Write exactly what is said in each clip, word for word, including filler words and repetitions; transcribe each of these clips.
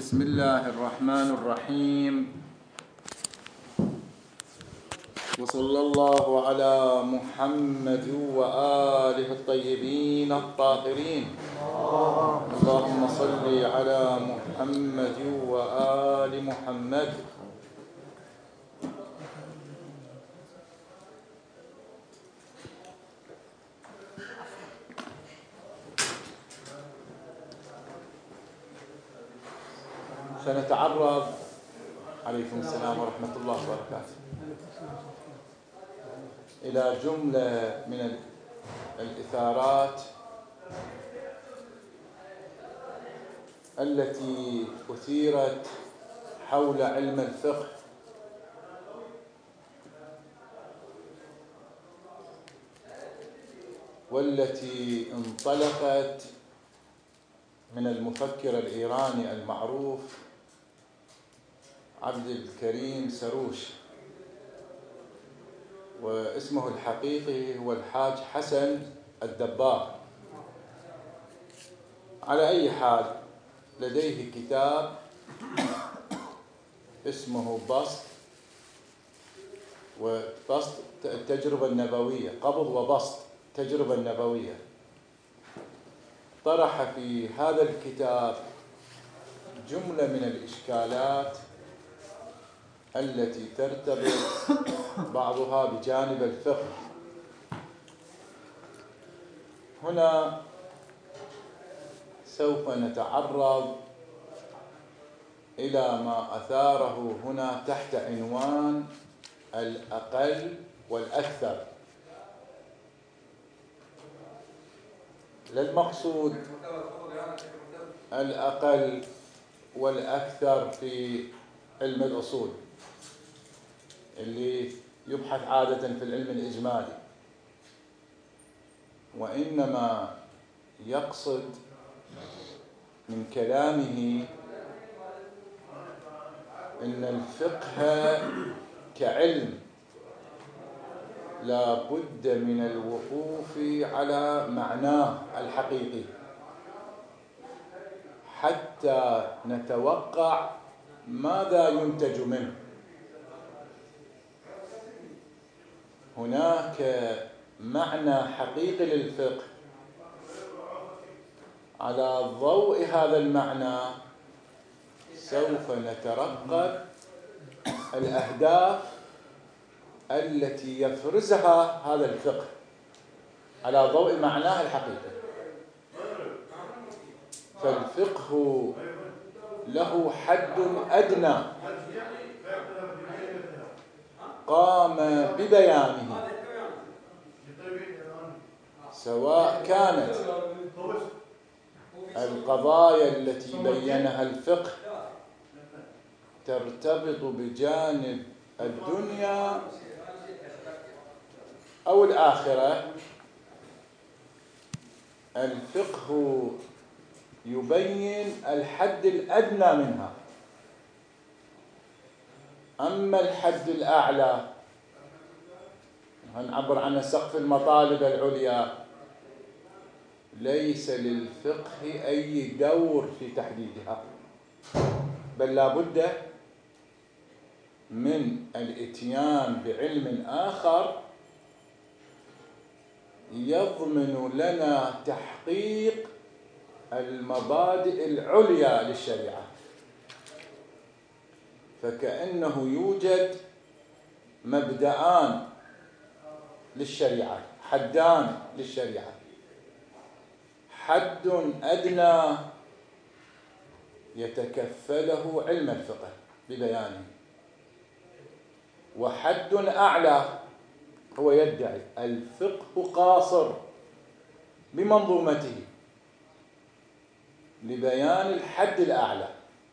بسم الله الرحمن الرحيم، وصلى الله على محمد وآله الطيبين الطاهرين. اللهم صل على محمد وآل محمد. سنتعرض عليكم السلام ورحمة الله وبركاته إلى جملة من الإثارات التي أثيرت حول علم الفقه، والتي انطلقت من المفكر الإيراني المعروف عبد الكريم سروش، واسمه الحقيقي هو الحاج حسن الدبار. على أي حال، لديه كتاب اسمه بسط وبسط التجربة النبوية، قبض وبسط التجربة النبوية. طرح في هذا الكتاب جملة من الإشكالات التي ترتبط بعضها بجانب الفقه. هنا سوف نتعرض إلى ما أثاره هنا تحت عنوان الأقل والأكثر. لا المقصود الأقل والأكثر في علم الأصول اللي يبحث عادة في العلم الإجمالي، وإنما يقصد من كلامه إن الفقه كعلم لا بد من الوقوف على معناه الحقيقي حتى نتوقع ماذا ينتج منه. هناك معنى حقيقي للفقه، على ضوء هذا المعنى سوف نترقب الأهداف التي يفرزها هذا الفقه على ضوء معناه الحقيقي. فالفقه له حد أدنى قام ببيانه، سواء كانت القضايا التي بينها الفقه ترتبط بجانب الدنيا أو الآخرة. الفقه يبين الحد الأدنى منها، أما الحد الأعلى هنعبر عن سقف المطالب العليا، ليس للفقه أي دور في تحديدها، بل لا بد من الإتيان بعلم آخر يضمن لنا تحقيق المبادئ العليا للشريعة. فكأنه يوجد مبدأان للشريعة، حدان للشريعة: حد أدنى يتكفله علم الفقه ببيانه، وحد أعلى هو يدعي الفقه قاصر بمنظومته لبيان الحد الأعلى.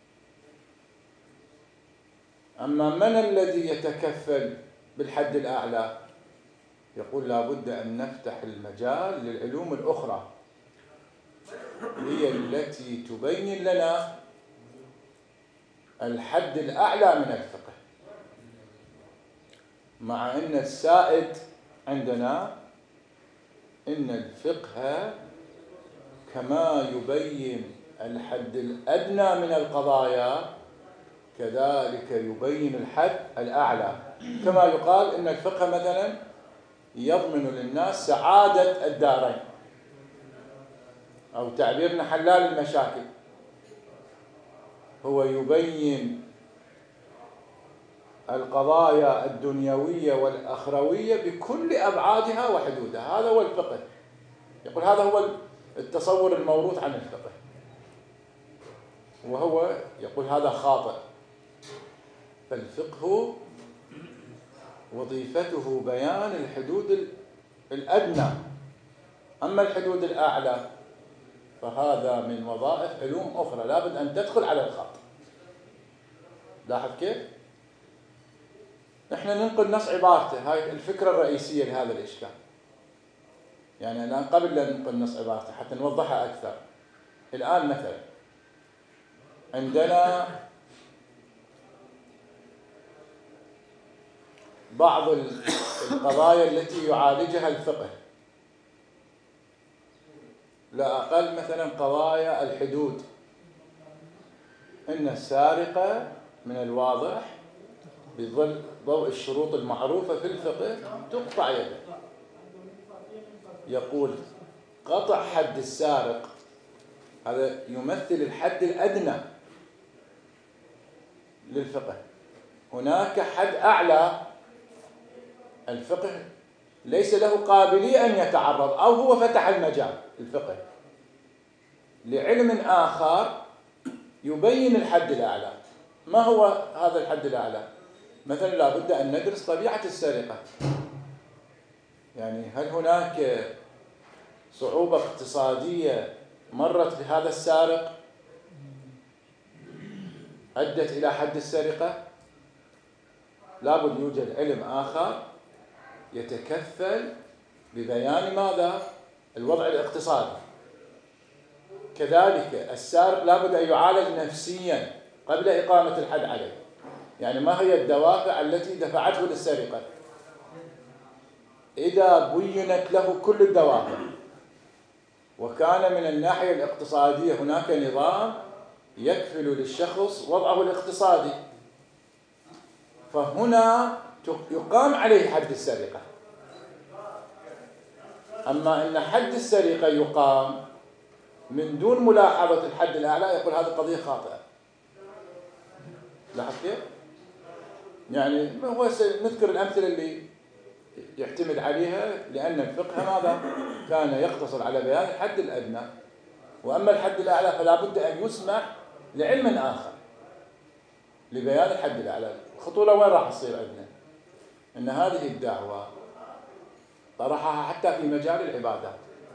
أما من الذي يتكفل بالحد الأعلى؟ يقول لا بد أن نفتح المجال للعلوم الأخرى، هي التي تبين لنا الحد الأعلى من الفقه، مع أن السائد عندنا إن الفقه كما يبين الحد الأدنى من القضايا كذلك يبين الحد الأعلى. كما يقال إن الفقه مثلا يضمن للناس سعادة الدارين، أو تعبيرنا حلال المشاكل، هو يبين القضايا الدنيوية والأخروية بكل أبعادها وحدودها. هذا هو الفقه. يقول هذا هو التصور الموروث عن الفقه، وهو يقول هذا خاطئ. فالفقه وظيفته بيان الحدود الأدنى، أما الحدود الأعلى فهذا من وظائف علوم أخرى لابد أن تدخل على الخط. لاحظ كيف؟ نحن ننقل نص عبارته، هاي الفكرة الرئيسية لهذا الإشكال. يعني الآن قبل لا ننقل نص عبارته حتى نوضحها أكثر، الآن مثلا عندنا بعض القضايا التي يعالجها الفقه، لا أقل مثلا قضايا الحدود. إن السارقة من الواضح بظل ضوء الشروط المعروفة في الفقه تقطع يده. يقول قطع حد السارق هذا يمثل الحد الأدنى للفقه. هناك حد أعلى الفقه ليس له قابلية أن يتعرض، أو هو فتح المجال الفقه لعلم آخر يبين الحد الأعلى. ما هو هذا الحد الأعلى؟ مثلا لابد أن ندرس طبيعة السرقة. يعني هل هناك صعوبة اقتصادية مرت بهذا السارق أدت إلى حد السرقة؟ لابد يوجد علم آخر يتكفل ببيان ماذا؟ الوضع الاقتصادي. كذلك السارق لابد أن يعالج نفسيا قبل إقامة الحد عليه. يعني ما هي الدوافع التي دفعته للسرقة؟ إذا بينت له كل الدوافع وكان من الناحية الاقتصادية هناك نظام يكفل للشخص وضعه الاقتصادي، فهنا يقام عليه حد السرقة. أما أن حد السرقة يقام من دون ملاحظة الحد الأعلى، يقول هذه قضية خاطئة. لاحظ كيف؟ يعني هو نذكر الأمثلة اللي يعتمد عليها، لأن الفقه ماذا؟ كان يقتصر على بيان الحد الأدنى، وأما الحد الأعلى فلا بد أن يسمح لعلم آخر لبيان الحد الأعلى. الخطورة وين راح تصير عندنا؟ إن هذه الدعوة طرحها حتى في مجال العبادات.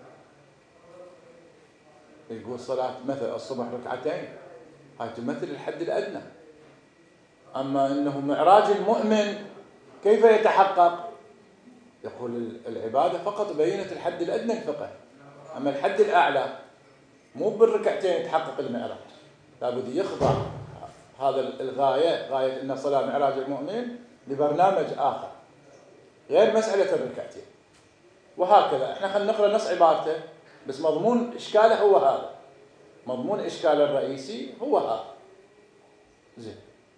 يقول صلاة مثل الصبح ركعتين، هاي تمثل الحد الأدنى. أما إنه معراج المؤمن كيف يتحقق؟ يقول العبادة فقط بينت الحد الأدنى الفقه، أما الحد الأعلى مو بالركعتين يتحقق المعراج، لابد يخضع هذا الغاية، غاية إن صلاة معراج المؤمن لبرنامج آخر غير مسألة الركعتين. وهكذا احنا خلينا نقرأ نص عبارته، بس مضمون إشكاله هو هذا، مضمون إشكاله الرئيسي هو هذا. زين،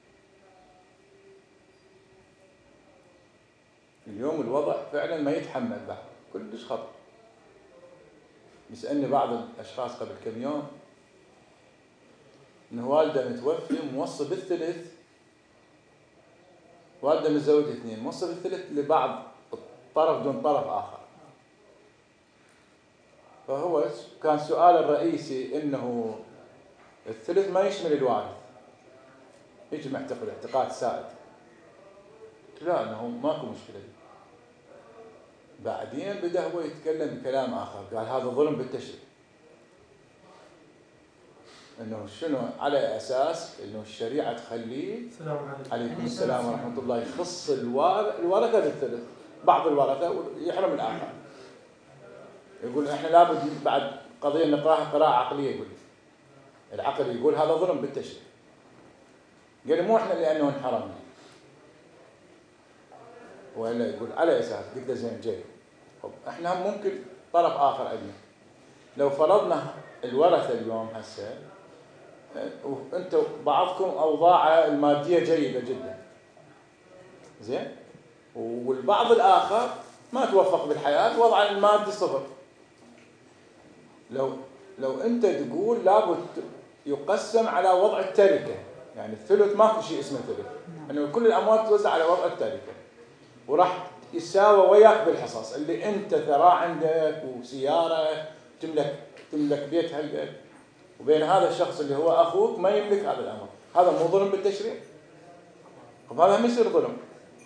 اليوم الوضع فعلا ما يتحمل بعد، كلش خطر. يسألني بعض الأشخاص قبل كم يوم إنه والده متوفي موصي بالثلث، والده متزوج اثنين، موصي بالثلث لبعض طرف دون طرف آخر. فهو كان سؤال الرئيسي إنه الثلث ما يشمل الوارث، يجي معتقد اعتقاد سائد. لا، أنه ماكو مشكلة دي. بعدين بدأ هو يتكلم بكلام آخر، قال هذا ظلم بالتشريع. إنه شنو؟ على أساس إنه الشريعة تخليه عليكم السلام ورحمة الله يخص الورثة بالثلث، بعض الورثة ويحرم الآخر. يقول إحنا لابد بعد قضية نقراها قراءة عقلية. يقول العقل يقول هذا ظلم بالتشريع. قال مو إحنا لأنه انحرمنا، ولا يقول على أساس. قلت له زين جاي، إحنا ممكن طرف آخر عندنا، لو فرضنا الورثة اليوم هسه وانتم بعضكم اوضاعه الماديه جيده جدا، زين، والبعض الاخر ما توفق بالحياه وضع المادي صفر. لو لو انت تقول لابد يقسم على وضع التركه، يعني الثلث ماكو شيء اسمه ثلث، انه كل الاموال توزع على وضع التركه، وراح يساوى وياك بالحصص. اللي انت ثراء عندك وسياره تملك تملك بيت هالقد، وبين هذا الشخص اللي هو اخوك ما يملك هذا الامر، هذا مو ظلم بالتشريع؟ طب هذا ما يصير ظلم.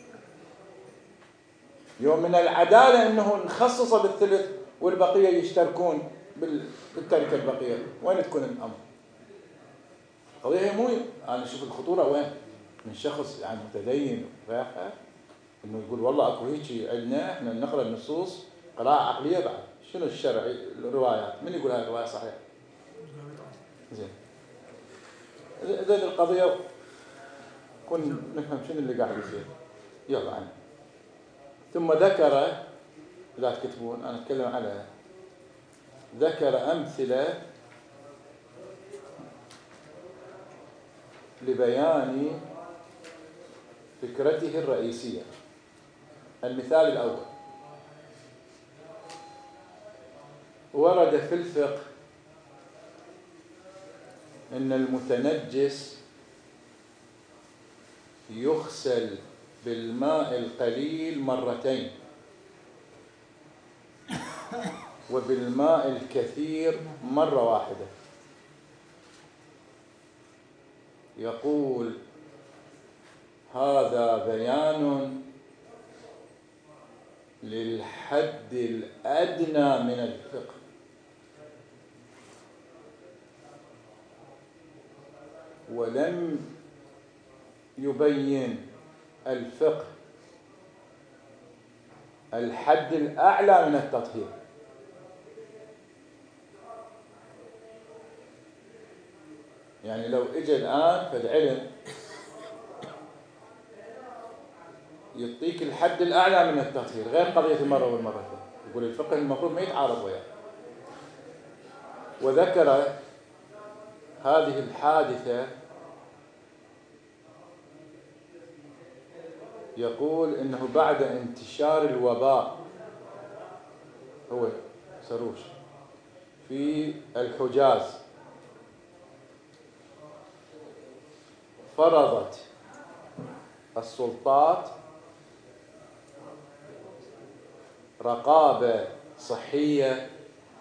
يوم من العداله انه نخصص بالثلث والبقيه يشتركون بالتركه البقيه، وين تكون الامر؟ القضيه مو انا اشوف الخطوره وين من شخص يعني متدين وفاهم انه يقول والله اكو هيك عندنا احنا نقرا النصوص قراءه عقليه بعد شنو الشرع الروايات من يقول هاي الروايه صحيحه؟ زين اذا القضيه كن نفهم شنو اللي قاعد يصير. يلا عنه. ثم ذكر، لا تكتبون انا اتكلم على، ذكر امثله لبيان فكرته الرئيسيه. المثال الاول: ورد في الفقه ان المتنجس يغسل بالماء القليل مرتين وبالماء الكثير مرة واحدة. يقول هذا بيان للحد الأدنى من الفقه، ولم يبين الفقه الحد الأعلى من التطهير. يعني لو اجى الآن فالعلم يعطيك الحد الأعلى من التطهير غير قضية المرة والمرتين، يقول الفقه المفروض ما يتعارض وياه. وذكر هذه الحادثة، يقول إنه بعد انتشار الوباء هو سروش في الحجاز فرضت السلطات رقابة صحية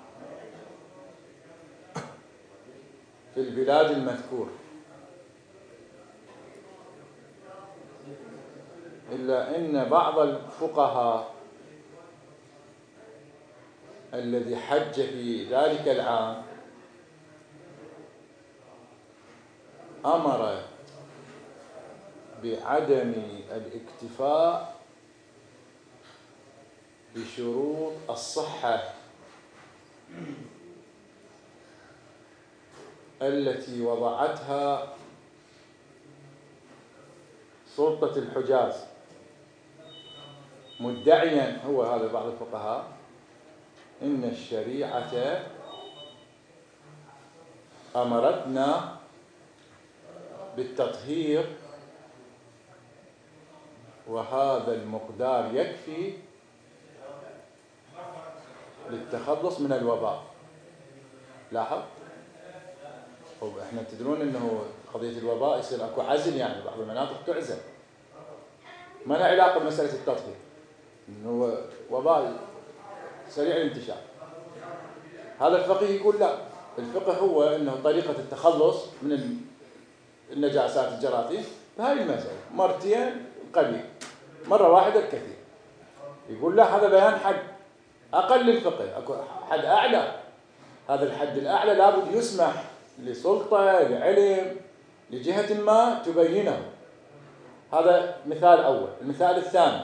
في البلاد المذكور، إلا أن بعض الفقهاء الذي حج في ذلك العام أمر بعدم الاكتفاء بشروط الصحة التي وضعتها سلطة الحجاز، مدعيا هو هذا بعض الفقهاء إن الشريعة أمرتنا بالتطهير وهذا المقدار يكفي للتخلص من الوباء. لاحظ؟ احنا تدرون انه قضية الوباء يصير اكو عزل، يعني بعض المناطق تعزل، ما له علاقة بمسألة التطهير، انه وباء سريع الانتشار. هذا الفقه يقول لا، الفقه هو انه طريقة التخلص من النجاسات الجراثيم بهاي المسألة مرتين قليل، مرة واحدة الكثير. يقول لا، هذا بيان حد أقل للفقه، أكو حد أعلى. هذا الحد الأعلى لابد يسمح لسلطة لعلم لجهة ما تبينه. هذا مثال أول. المثال الثاني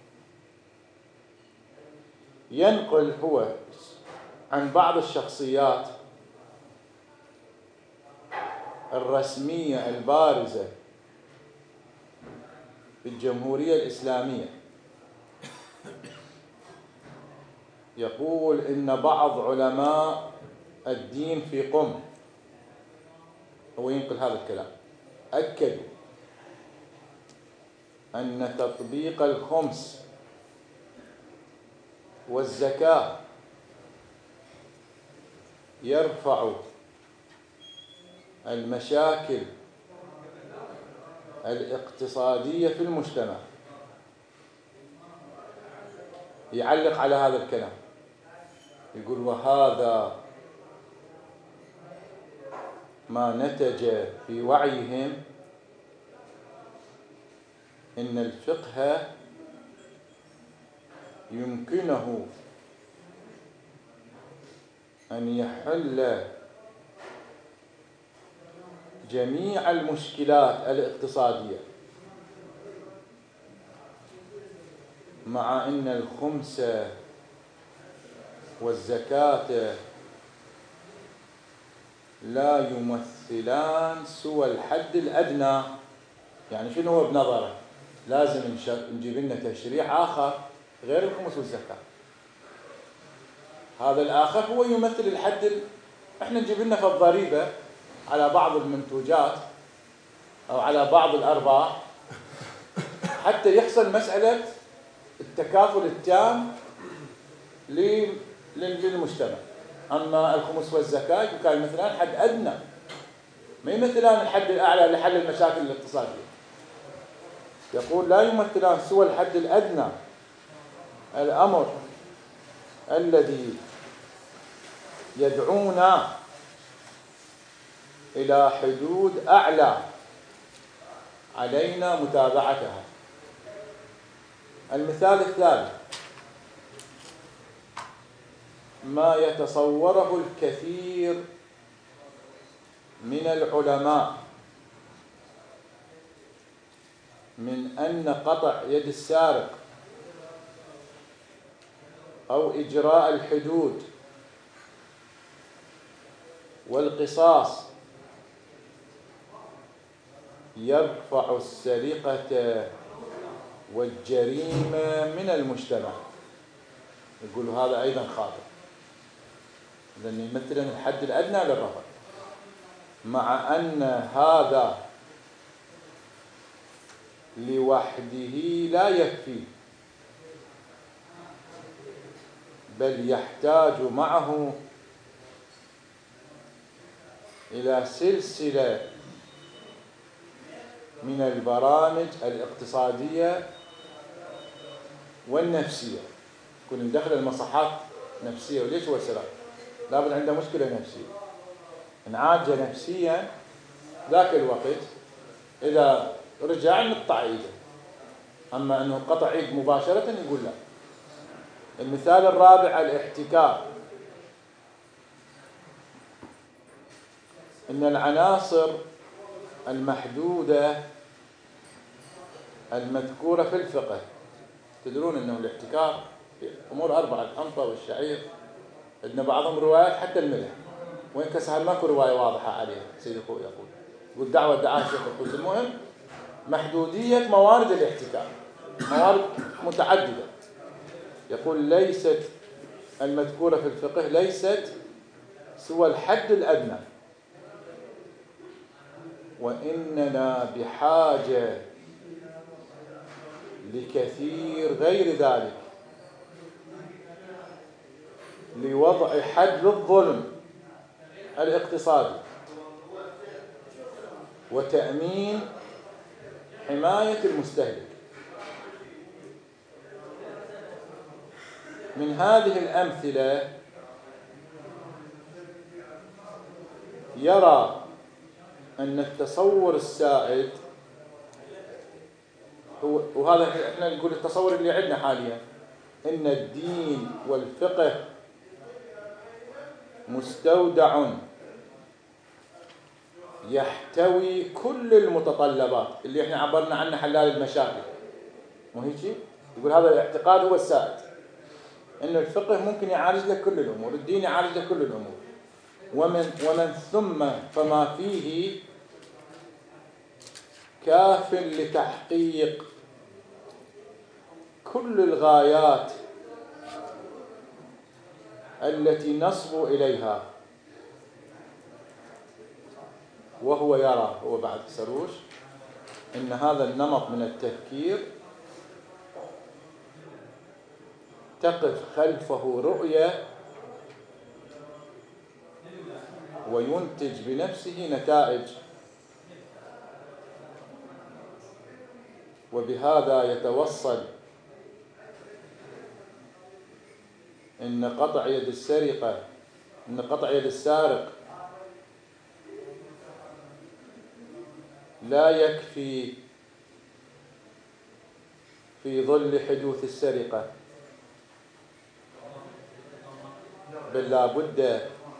ينقل هو عن بعض الشخصيات الرسمية البارزة في الجمهورية الإسلامية، يقول إن بعض علماء الدين في قم هو ينقل هذا الكلام، أكدوا أن تطبيق الخمس والزكاة يرفع المشاكل الاقتصادية في المجتمع. يعلق على هذا الكلام يقول: وهذا ما نتج في وعيهم إن الفقه يمكنه أن يحل جميع المشكلات الاقتصادية، مع أن الخمس والزكاة لا يمثلان سوى الحد الأدنى. يعني شنو هو بنظره؟ لازم نجيب لنا تشريع آخر غير الخمس والزكاة. هذا الآخر هو يمثل الحد ال... احنا نجيب لنا في الضريبة على بعض المنتوجات أو على بعض الأرباح حتى يحصل مسألة التكافل التام للمجتمع. أما الخمس والزكاة كان مثلان حد أدنى، ما يمثلان الحد الأعلى لحل المشاكل الاقتصادية. يقول: لا يمثلان سوى الحد الأدنى، الأمر الذي يدعونا إلى حدود أعلى علينا متابعتها. المثال الثالث: ما يتصوره الكثير من العلماء من أن قطع يد السارق أو إجراء الحدود والقصاص يرفع السرقة والجريمة من المجتمع. يقول هذا أيضا خاطئ، لأن يمثل الحد الأدنى للرفع، مع أن هذا لوحده لا يكفي، بل يحتاج معه إلى سلسلة من البرامج الاقتصادية والنفسية. كل ندخل المصحات نفسية، وليش هو سرق؟ لابد عنده مشكلة نفسية، انعالج نفسيا ذاك الوقت إذا رجع نقطع إيده. أما أنه قطع إيد مباشرة يقول لا. المثال الرابع: الاحتكار. إن العناصر المحدودة المذكورة في الفقه، تدرون أنه الاحتكار في أمور أربعة: الحنطة والشعير، عندنا بعضهم روايات حتى الملح، وين كسهل ماكو رواية واضحة عليها. سيدي أخوي يقول يقول دعوة دعاء الشيخ القدس. المهم محدودية موارد الاحتكار، موارد متعددة. يقول: ليست المذكورة في الفقه ليست سوى الحد الأدنى، وإننا بحاجة لكثير غير ذلك لوضع حد للظلم الاقتصادي وتأمين حماية المستهلك. من هذه الأمثلة يرى أن التصور السائد هو، وهذا احنا نقول التصور اللي عندنا حاليا، إن الدين والفقه مستودع يحتوي كل المتطلبات اللي احنا عبرنا عنها حلال المشاكل. مو هيك؟ يقول هذا الاعتقاد هو السائد، إن الفقه ممكن يعالج لك كل الأمور، الدين يعالج لك كل الأمور، ومن ومن ثم فما فيه كاف لتحقيق كل الغايات التي نصبو إليها وهو يرى، هو بعد سروش، إن هذا النمط من التفكير تقف خلفه رؤية وينتج بنفسه نتائج، وبهذا يتوصل إن قطع يد السرقة إن قطع يد السارق لا يكفي في ظل حدوث السرقة، بل لا بد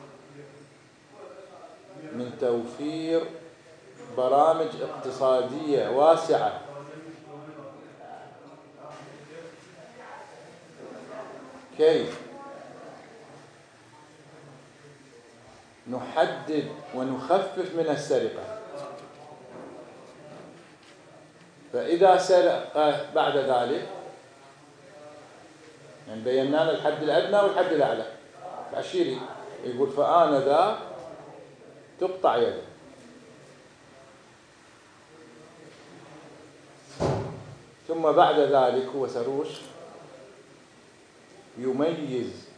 من توفير برامج اقتصادية واسعة كي نحدد ونخفف من السرقة. فإذا سرق بعد ذلك، يعني بينا له الحد الأدنى والحد الأعلى، العشيري يقول فآنذاك تقطع يده. ثم بعد ذلك هو سروش يميز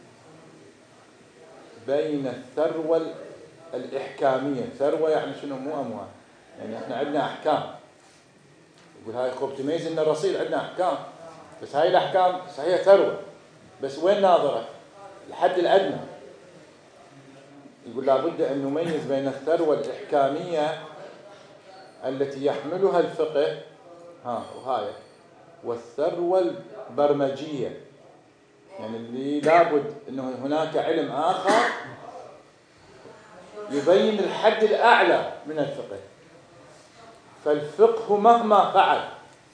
بين الثروة الإحكامية. ثروة يعني شنو؟ مو أموال، يعني احنا عندنا أحكام، يقول هاي خب تميز إن الرصيد عندنا أحكام، بس هاي الأحكام صحيح ثروة، بس وين ناظرة؟ الحد الأدنى. يقول لابد أن نميز بين الثروة الإحكامية التي يحملها الفقه ها وهاي، والثروة البرمجية، يعني اللي لابد أنه هناك علم آخر يبين الحد الأعلى من الفقه. فالفقه مهما فعل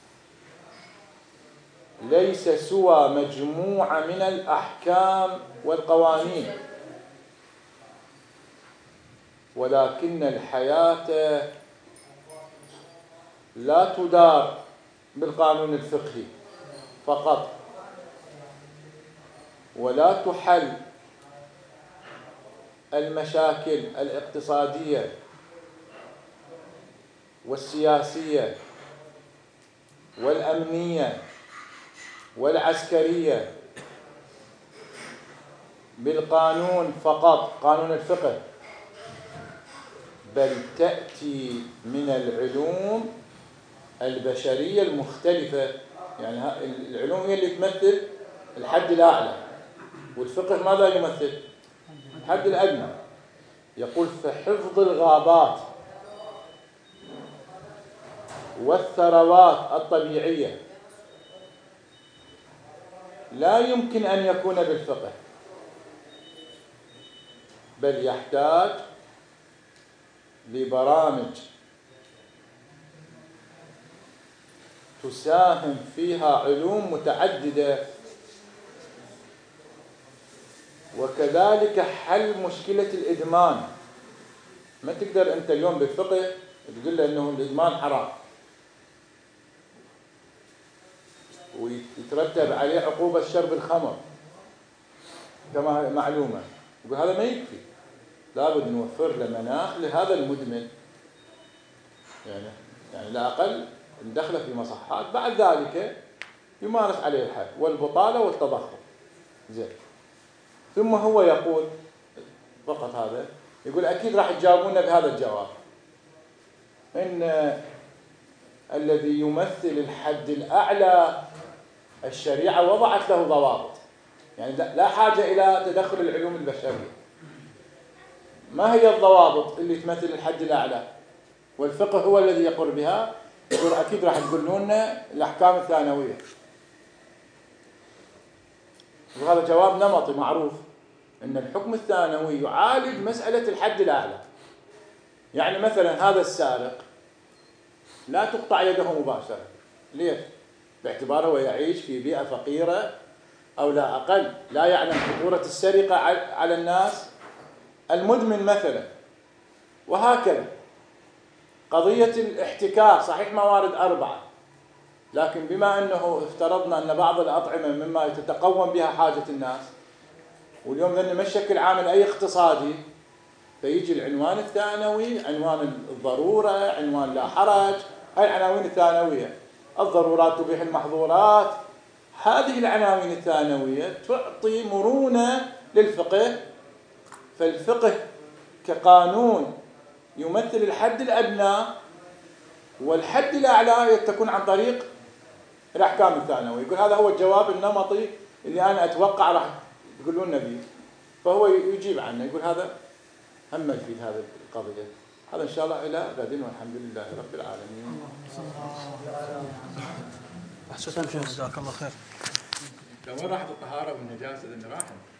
ليس سوى مجموعة من الأحكام والقوانين، ولكن الحياة لا تدار بالقانون الفقهي فقط، ولا تحل المشاكل الاقتصادية والسياسية والأمنية والعسكرية بالقانون فقط، قانون الفقه، بل تأتي من العلوم البشرية المختلفة. يعني العلوم هي اللي تمثل الحد الأعلى، والفقه ماذا يمثل؟ الحد الأدنى. يقول فحفظ الغابات والثروات الطبيعية لا يمكن أن يكون بالفقه، بل يحتاج لبرامج تساهم فيها علوم متعددة، وكذلك حل مشكلة الإدمان. ما تقدر أنت اليوم بالفقه تقول له أنه الإدمان حرام ويترتب عليه عقوبة شرب الخمر كما معلومة، يقول هذا ما يكفي، لابد نوفر له مناخ لهذا المدمن، يعني يعني لا أقل ندخله في مصحات، بعد ذلك يمارس عليه الحد والبطالة والتضخم. زين. ثم هو يقول فقط هذا، يقول أكيد راح تجاوبونا بهذا الجواب، إن الذي يمثل الحد الأعلى الشريعة وضعت له ضوابط، يعني لا حاجة إلى تدخل العلوم البشرية. ما هي الضوابط اللي تمثل الحد الأعلى والفقه هو الذي يقر بها؟ يقول أكيد راح تقولون لنا الأحكام الثانوية، وهذا جواب نمطي معروف، أن الحكم الثانوي يعالج مسألة الحد الأعلى. يعني مثلا هذا السارق لا تقطع يده مباشرة، ليش؟ باعتباره هو يعيش في بيئة فقيرة أو لا أقل لا يعلم خطورة السرقة على الناس، المدمن مثلا، وهكذا. قضية الاحتكار صحيح موارد أربعة، لكن بما أنه افترضنا أن بعض الأطعمة مما تتقوم بها حاجة الناس، واليوم لأنه ما شكل عامل أي اقتصادي، فيجي العنوان الثانوي، عنوان الضرورة، عنوان لا حرج، هاي العناوين الثانوية. الضرورات تبيح المحظورات، هذه العناوين الثانوية تعطي مرونة للفقه. فالفقه كقانون يمثل الحد الأدنى، والحد الأعلى تكون عن طريق الأحكام الثانوية. يقول هذا هو الجواب النمطي اللي أنا أتوقع راح يقولون به، فهو يجيب عنه، يقول هذا هم يفيد هذا القضية. هذا إن شاء الله إلى غد، والحمد لله رب العالمين. أحسن، جزاك الله خير. وين راحت الطهارة والنجاسة اللي راحت؟